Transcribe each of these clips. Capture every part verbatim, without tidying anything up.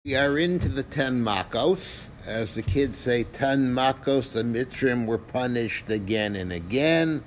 We are into the ten makos. As the kids say, ten makos, the Mitzrim were punished again and again.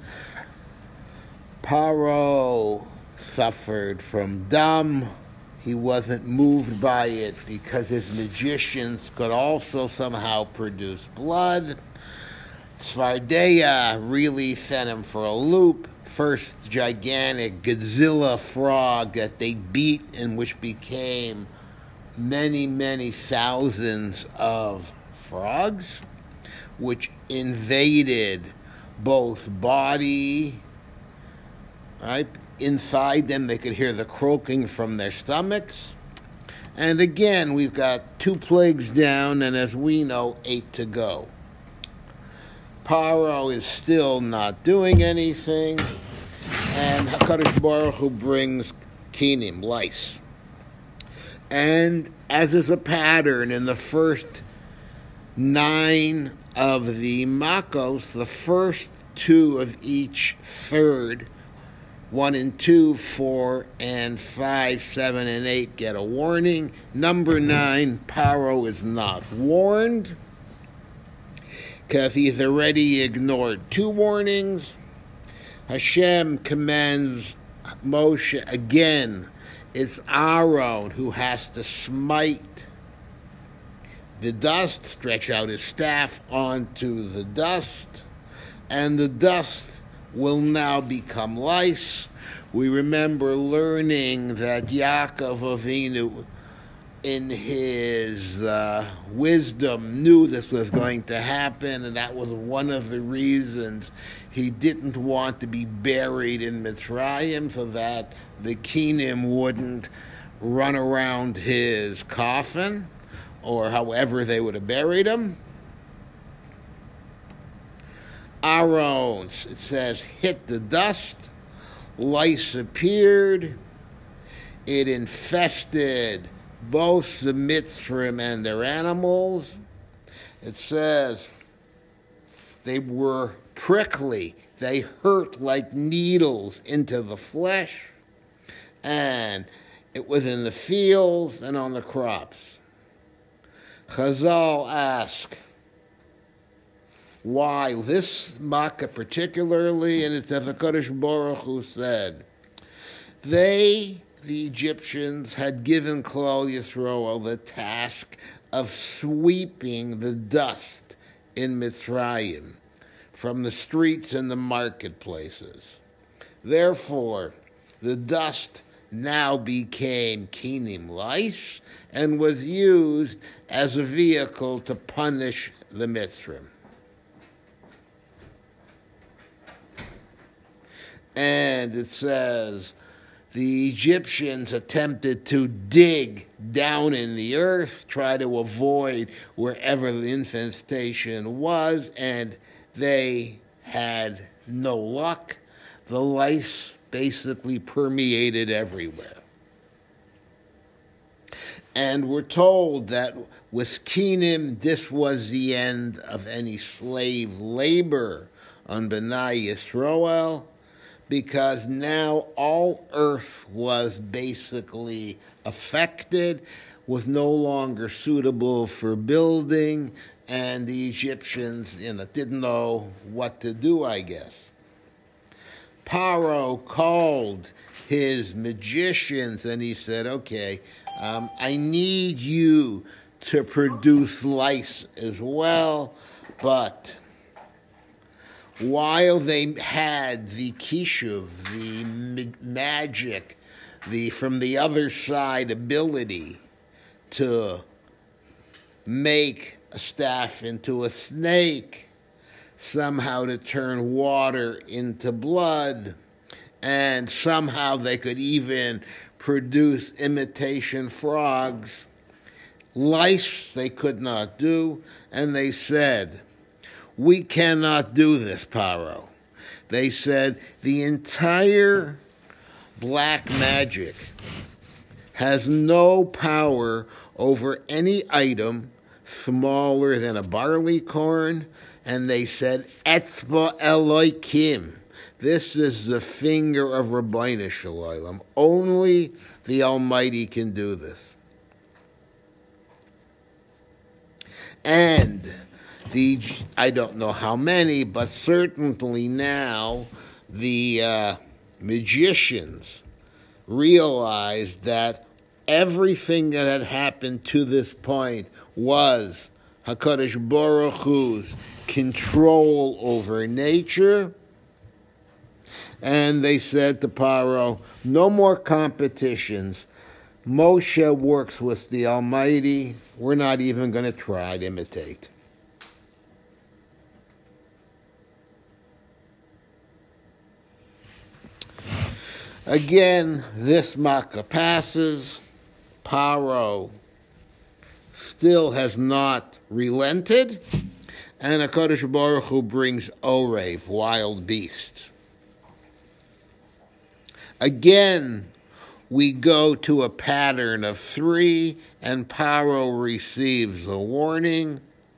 Paro suffered from dam. He wasn't moved by it because his magicians could also somehow produce blood. Svardeya really sent him for a loop. First gigantic Godzilla frog that they beat and which became many, many thousands of frogs, which invaded both body, right? Inside them, they could hear the croaking from their stomachs. And again, we've got two plagues down, and as we know, eight to go. Paro is still not doing anything, and HaKadosh Baruch Hu brings kinim, lice. And as is a pattern in the first nine of the makos, the first two of each third, one and two, four and five, seven and eight get a warning. Number nine, Paro is not warned because he's already ignored two warnings. Hashem commands Moshe again. It's Aaron who has to smite the dust, stretch out his staff onto the dust, and the dust will now become lice. We remember learning that Yaakov Avinu, in his uh, wisdom, knew this was going to happen, and that was one of the reasons he didn't want to be buried in Mitzrayim, so that the Kinim wouldn't run around his coffin, or however they would have buried him. Aaron, it says, hit the dust, lice appeared, it infested both the Mitzrim and their animals. It says they were prickly, they hurt like needles into the flesh, and it was in the fields and on the crops. Chazal ask why this makkah particularly, and it says HaKadosh Baruch Hu said, they, the Egyptians, had given Klal Yisroel the task of sweeping the dust in Mitzrayim from the streets and the marketplaces. Therefore, the dust now became kinim, lice, and was used as a vehicle to punish the Mitzrim. And it says, the Egyptians attempted to dig down in the earth, try to avoid wherever the infestation was, and they had no luck. The lice basically permeated everywhere. And we're told that with Kinim, this was the end of any slave labor on B'nai Yisroel, because now all earth was basically affected, was no longer suitable for building, and the Egyptians, you know, didn't know what to do, I guess. Paro called his magicians and he said, okay, um, I need you to produce lice as well, but while they had the kishuv, the magic, the from the other side ability to make a staff into a snake, somehow to turn water into blood, and somehow they could even produce imitation frogs, lice they could not do, and they said, we cannot do this, Paro. They said the entire black magic has no power over any item smaller than a barley corn, and they said, Etzba Elokim. This is the finger of Rabbeinu Shalom. Only the Almighty can do this. And the, I don't know how many, but certainly now the uh, magicians realized that everything that had happened to this point was HaKadosh Baruch Hu's control over nature. And they said to Paro, no more competitions. Moshe works with the Almighty. We're not even going to try to imitate. Again, this Makkah passes. Paro still has not relented. And HaKadosh Baruch Hu brings Orev, wild beast. Again, we go to a pattern of three, and Paro receives a warning.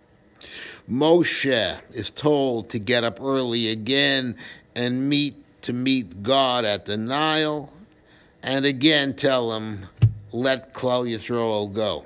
Moshe is told to get up early again and meet to meet God at the Nile, and again tell him, let Klal Yisrael go.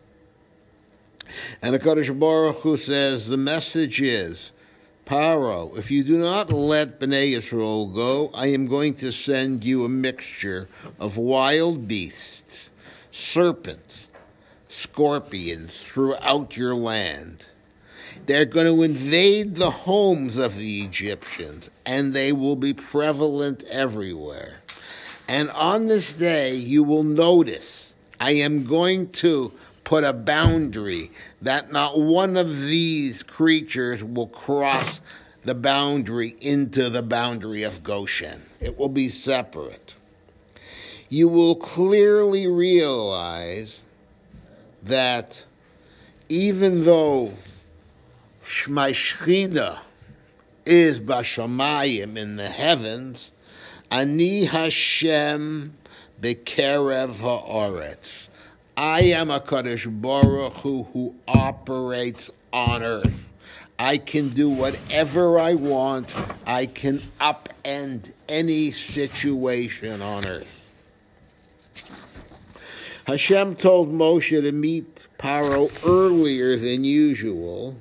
And HaKadosh Baruch Hu says, the message is, Paro, if you do not let Bnei Yisrael go, I am going to send you a mixture of wild beasts, serpents, scorpions throughout your land. They're going to invade the homes of the Egyptians, and they will be prevalent everywhere. And on this day, you will notice, I am going to put a boundary that not one of these creatures will cross the boundary into the boundary of Goshen. It will be separate. You will clearly realize that even though my Shechina is Bashamayim in the heavens, Ani Hashem Bekerev Ha'aretz. I am HaKadosh Baruch Hu who operates on earth. I can do whatever I want. I can upend any situation on earth. Hashem told Moshe to meet Paro earlier than usual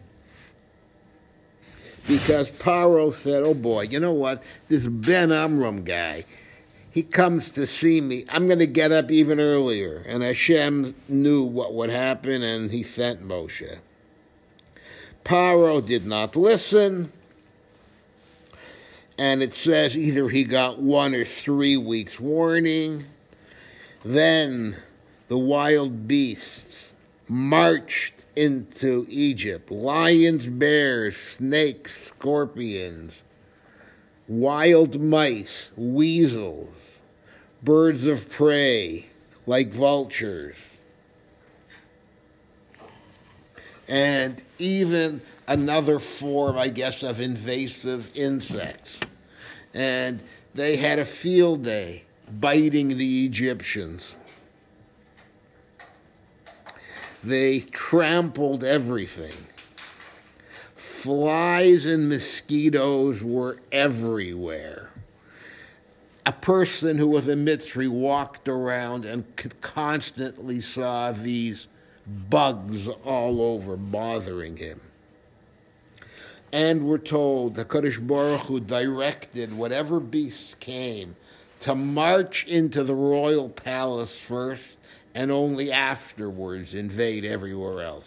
because Paro said, oh boy, you know what? This Ben Amram guy, he comes to see me. I'm going to get up even earlier. And Hashem knew what would happen, and he sent Moshe. Paro did not listen. And it says either he got one or three weeks' warning. Then the wild beasts marched into Egypt. Lions, bears, snakes, scorpions, wild mice, weasels, birds of prey, like vultures, and even another form, I guess, of invasive insects. And they had a field day biting the Egyptians. They trampled everything. Flies and mosquitoes were everywhere. A person who was a Mitzri walked around and constantly saw these bugs all over bothering him. And we're told the HaKadosh Baruch Hu directed whatever beasts came to march into the royal palace first and only afterwards invade everywhere else.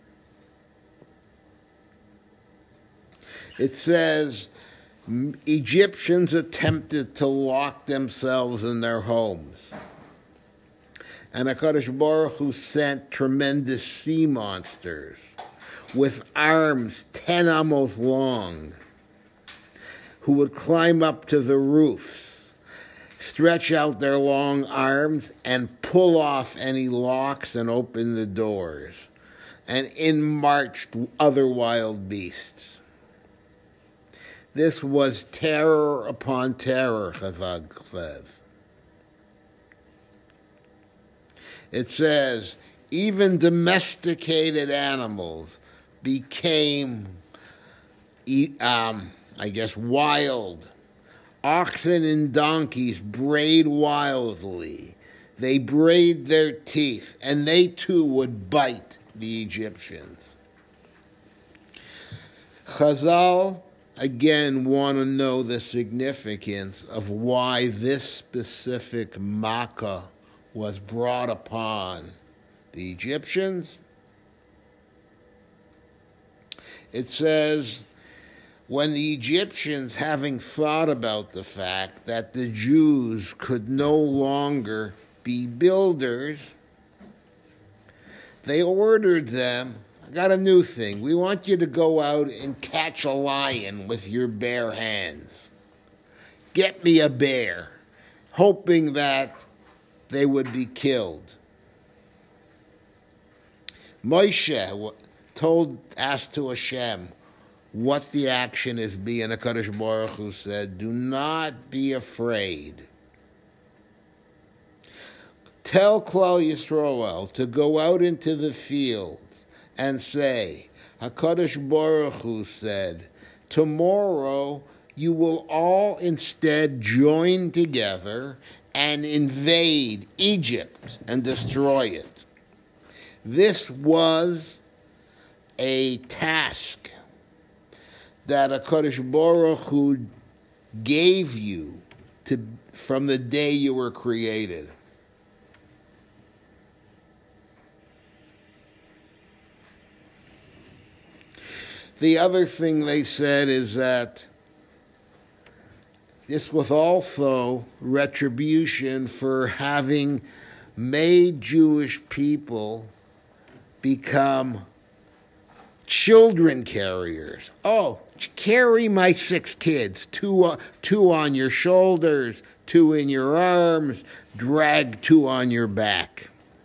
It says Egyptians attempted to lock themselves in their homes. And HaKadosh Baruch Hu sent tremendous sea monsters with arms ten amos long, who would climb up to the roofs, stretch out their long arms, and pull off any locks and open the doors. And in marched other wild beasts. This was terror upon terror, Chazal says. It says, even domesticated animals became, um, I guess, wild. Oxen and donkeys brayed wildly. They brayed their teeth, and they too would bite the Egyptians. Chazal again want to know the significance of why this specific makkah was brought upon the Egyptians. It says, when the Egyptians, having thought about the fact that the Jews could no longer be builders, they ordered them, I got a new thing. We want you to go out and catch a lion with your bare hands. Get me a bear, hoping that they would be killed. Moshe told, asked to Hashem what the action is be, and HaKadosh Baruch Hu said, do not be afraid. Tell Klal Yisroel to go out into the fields and say, HaKadosh Baruch Hu said, tomorrow you will all instead join together and invade Egypt and destroy it. This was a task that HaKadosh Baruch Hu gave you to, from the day you were created. The other thing they said is that this was also retribution for having made Jewish people become children carriers. Oh, carry my six kids, two, uh, two on your shoulders, two in your arms, drag two on your back.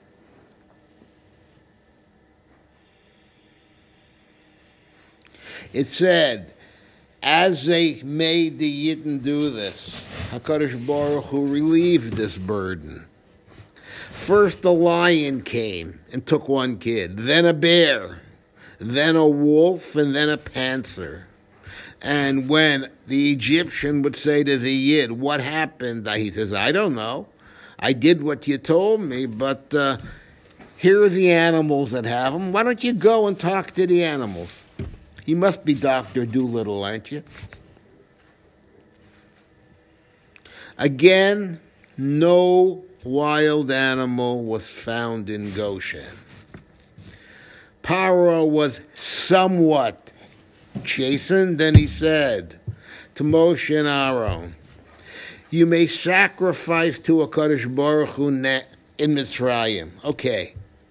It said, as they made the Yidden do this, HaKadosh Baruch Hu relieved this burden. First a lion came and took one kid, then a bear, then a wolf, and then a panther. And when the Egyptian would say to the Yid, what happened? He says, I don't know. I did what you told me, but uh, here are the animals that have them. Why don't you go and talk to the animals? You must be Doctor Doolittle, aren't you? Again, no wild animal was found in Goshen. Paro was somewhat chastened, and he said to Moshe and Aaron, you may sacrifice to HaKadosh Baruch Hu in Mitzrayim. Okay.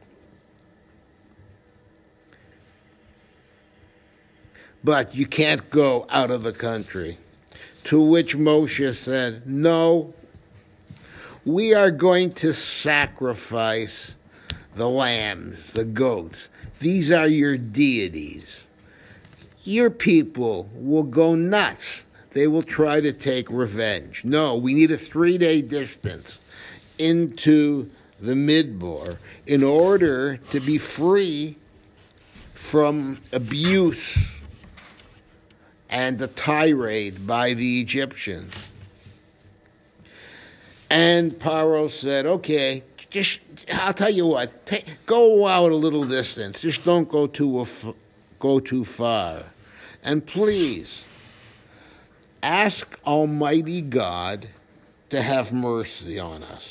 But you can't go out of the country. To which Moshe said, no, we are going to sacrifice the lambs, the goats. These are your deities. Your people will go nuts. They will try to take revenge. No, we need a three-day distance into the Midbar in order to be free from abuse and the tirade by the Egyptians. And Paro said, okay, just, I'll tell you what, take, go out a little distance. Just don't go too, uh, go too far. And please, ask Almighty God to have mercy on us.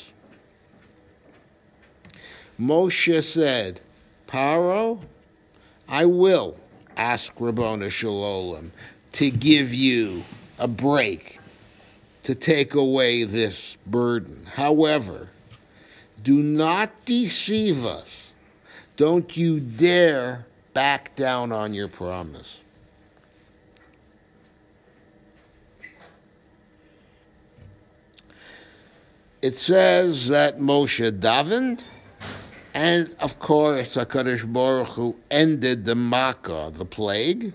Moshe said, Paro, I will ask Rabbona Shalom to give you a break, to take away this burden. However, do not deceive us. Don't you dare back down on your promise. It says that Moshe davened, and of course HaKadosh Baruch Hu ended the Makkah, the plague.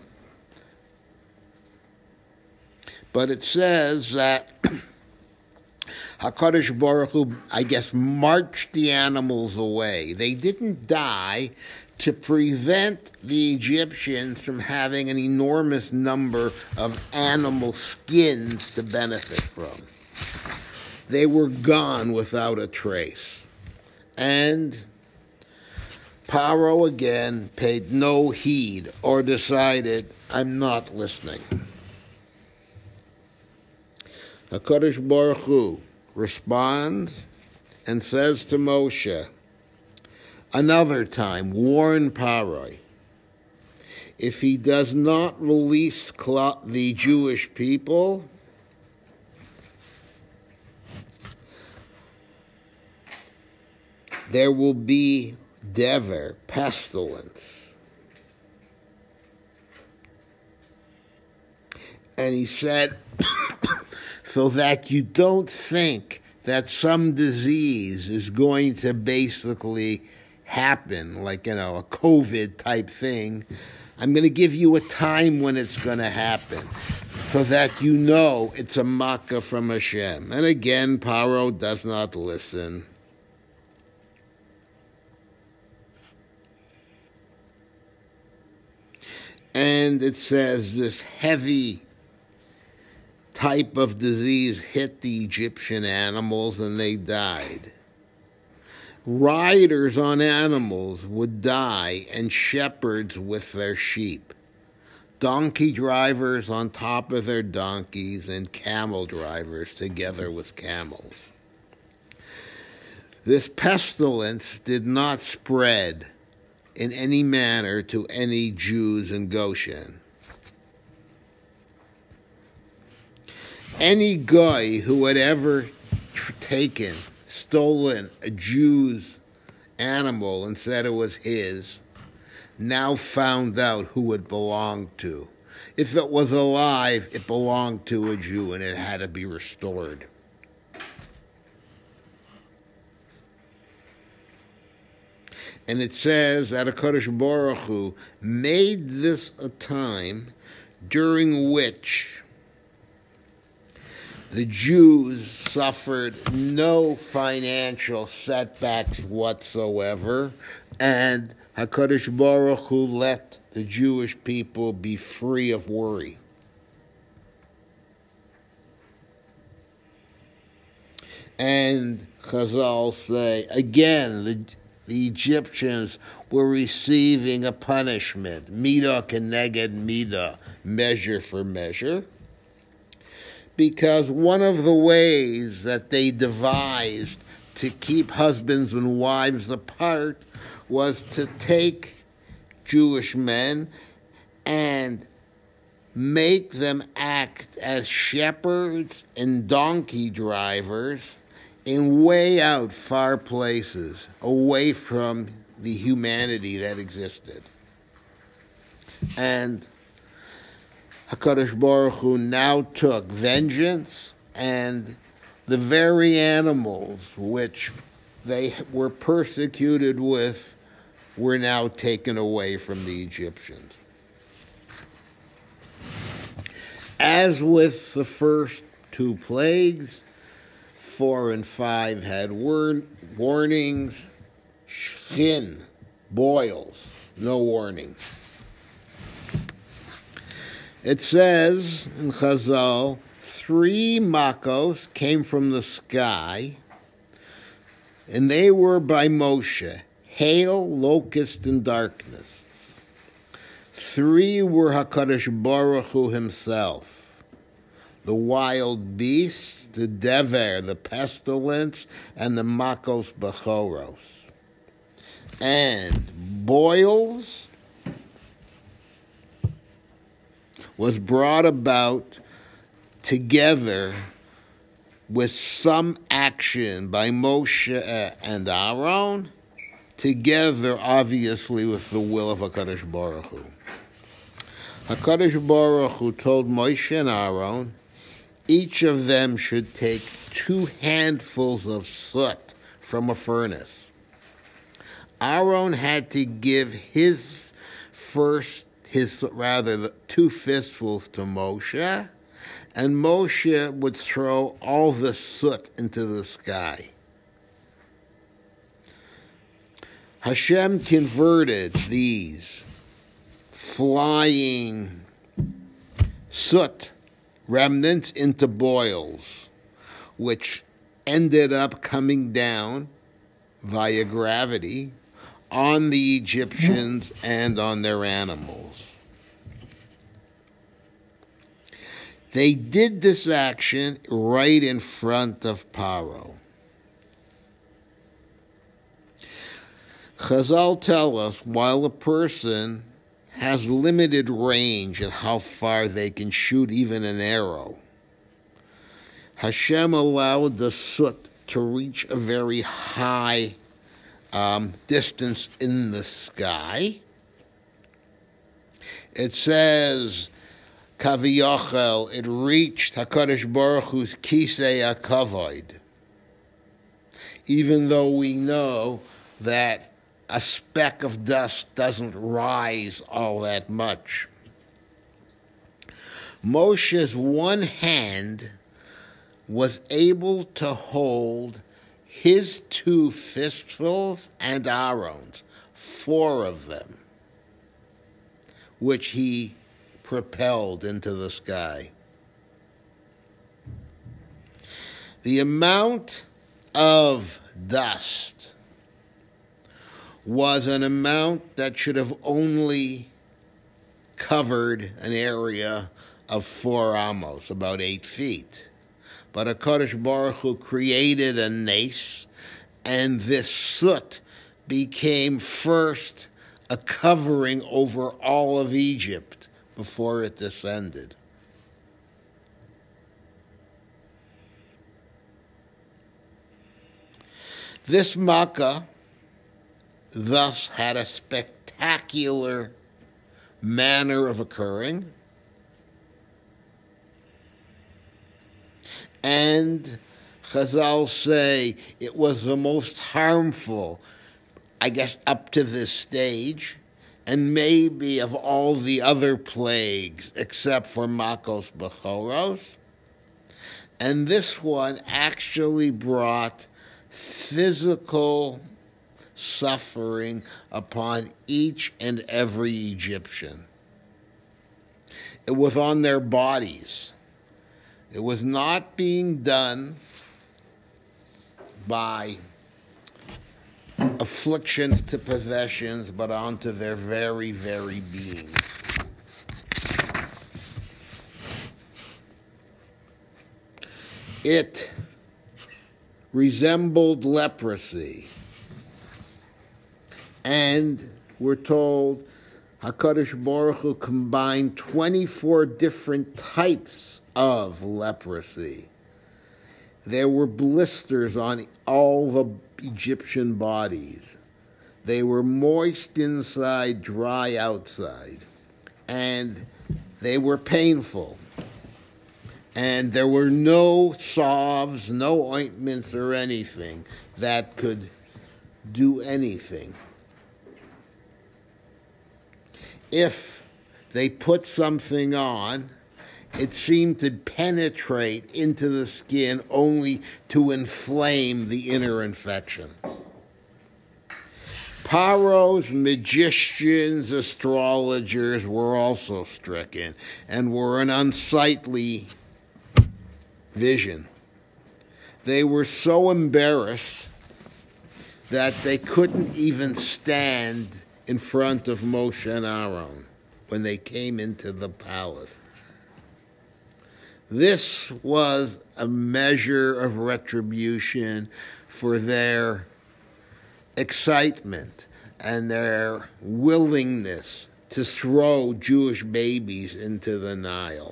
But it says that HaKadosh Baruch Hu, I guess, marched the animals away. They didn't die to prevent the Egyptians from having an enormous number of animal skins to benefit from. They were gone without a trace. And Paro again paid no heed or decided, I'm not listening. HaKadosh Baruch Hu responds and says to Moshe, another time, warn Paro, if he does not release the Jewish people, there will be dever, pestilence. And he said, so that you don't think that some disease is going to basically happen, like, you know, a COVID type thing, I'm going to give you a time when it's going to happen, so that you know it's a makkah from Hashem. And again, Paro does not listen. And it says this heavy type of disease hit the Egyptian animals and they died. Riders on animals would die and shepherds with their sheep. Donkey drivers on top of their donkeys and camel drivers together with camels. This pestilence did not spread in any manner to any Jews in Goshen. Any guy who had ever tr- taken, stolen a Jew's animal and said it was his, now found out who it belonged to. If it was alive, it belonged to a Jew and it had to be restored. And it says that HaKadosh Baruch Hu made this a time during which the Jews suffered no financial setbacks whatsoever, and HaKadosh Baruch Hu let the Jewish people be free of worry. And Chazal say, again, the The Egyptians were receiving a punishment, midah keneged midah, measure for measure, because one of the ways that they devised to keep husbands and wives apart was to take Jewish men and make them act as shepherds and donkey drivers in way out far places, away from the humanity that existed. And HaKadosh Baruch Hu now took vengeance, and the very animals which they were persecuted with were now taken away from the Egyptians. As with the first two plagues, four and five had war- warnings. Shin, boils, no warning. It says in Chazal, three makos came from the sky, and they were by Moshe, hail, locust, and darkness. Three were HaKadosh Baruch Hu himself, the wild beasts, the dever, the pestilence, and the makos bechoros. And boils was brought about together with some action by Moshe and Aaron, together obviously with the will of HaKadosh Baruch Hu. HaKadosh Baruch Hu told Moshe and Aaron, each of them should take two handfuls of soot from a furnace. Aaron had to give his first, his rather, the two fistfuls to Moshe, and Moshe would throw all the soot into the sky. Hashem converted these flying soot remnants into boils, which ended up coming down via gravity on the Egyptians and on their animals. They did this action right in front of Paro. Chazal tell us while a person has limited range in how far they can shoot even an arrow, Hashem allowed the soot to reach a very high um, distance in the sky. It says, Kaviyachel, it reached HaKadosh Baruch Hu's Kisei HaKavod, even though we know that a speck of dust doesn't rise all that much. Moshe's one hand was able to hold his two fistfuls and Aaron's, four of them, which he propelled into the sky. The amount of dust was an amount that should have only covered an area of four amos, about eight feet. But HaKadosh Baruch Hu created a nace, and this soot became first a covering over all of Egypt before it descended. This Makkah thus had a spectacular manner of occurring, and Chazal say it was the most harmful, I guess, up to this stage, and maybe of all the other plagues except for Makos Bechoros. And this one actually brought physical suffering upon each and every Egyptian. It was on their bodies. It was not being done by afflictions to possessions, but onto their very, very beings. It resembled leprosy. And we're told HaKadosh Baruch Hu combined twenty-four different types of leprosy. There were blisters on all the Egyptian bodies. They were moist inside, dry outside. And they were painful. And there were no salves, no ointments or anything that could do anything. If they put something on, it seemed to penetrate into the skin only to inflame the inner infection. Paro's magicians, astrologers were also stricken and were an unsightly vision. They were so embarrassed that they couldn't even stand in front of Moshe and Aaron when they came into the palace. This was a measure of retribution for their excitement and their willingness to throw Jewish babies into the Nile.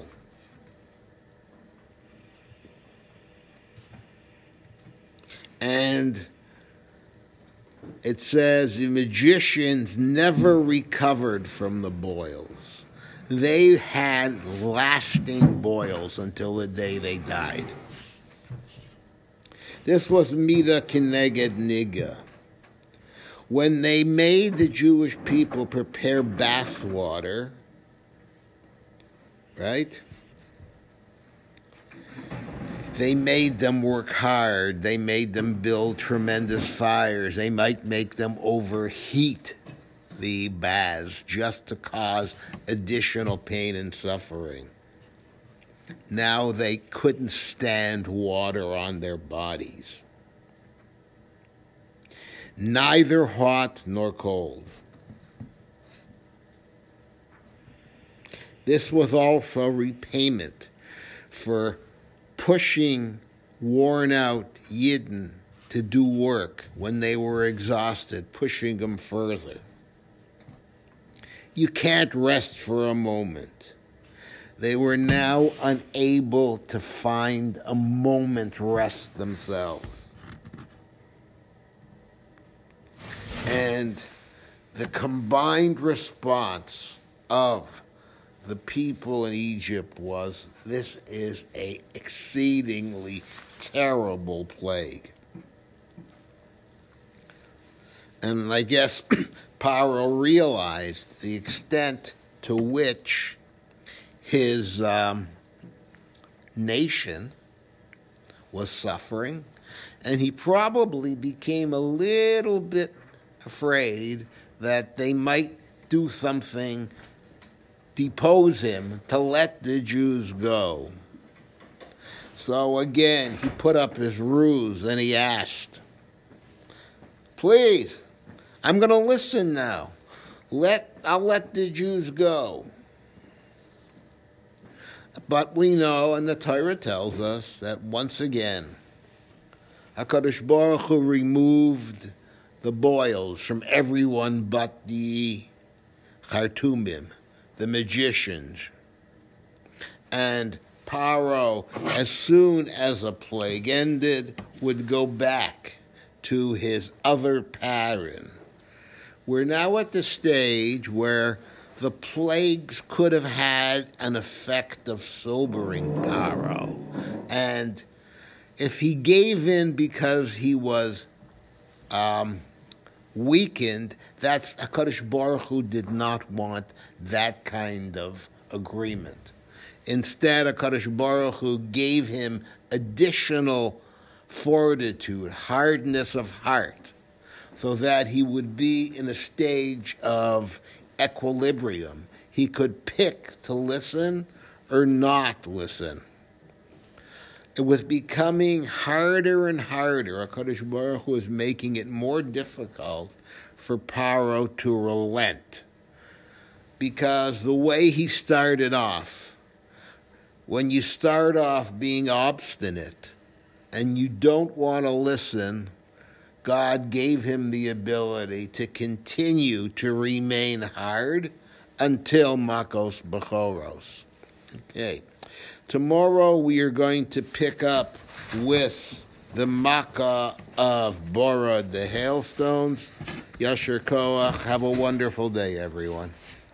And it says the magicians never recovered from the boils. They had lasting boils until the day they died. This was Mida Keneged Niga. When they made the Jewish people prepare bath water, right? They made them work hard. They made them build tremendous fires. They might make them overheat the baths just to cause additional pain and suffering. Now they couldn't stand water on their bodies. neither hot nor cold. This was also repayment for pushing worn-out Yidden to do work when they were exhausted, pushing them further. You can't rest for a moment. They were now unable to find a moment's rest themselves. And the combined response of the people in Egypt was, this is an exceedingly terrible plague. And I guess Paro realized the extent to which his um, nation was suffering, and he probably became a little bit afraid that they might do something, depose him, to let the Jews go. So again, he put up his ruse and he asked, please, I'm going to listen now. Let I'll let the Jews go. But we know, and the Torah tells us, that once again, HaKadosh Baruch Hu removed the boils from everyone but the Chartumim, the magicians. And Paro, as soon as a plague ended, would go back to his other pattern. We're now at the stage where the plagues could have had an effect of sobering Paro. And if he gave in because he was um, weakened, that's HaKadosh Baruch Hu did not want that kind of agreement. Instead, HaKadosh Baruch Hu gave him additional fortitude, hardness of heart, so that he would be in a stage of equilibrium. He could pick to listen or not listen. It was becoming harder and harder. HaKadosh Baruch Hu was making it more difficult for Paro to relent, because the way he started off, when you start off being obstinate and you don't want to listen, God gave him the ability to continue to remain hard until Makos Bechoros. Okay. Tomorrow we are going to pick up with the Makkah of Bora, the hailstones. Yasher Koach. Have a wonderful day, everyone.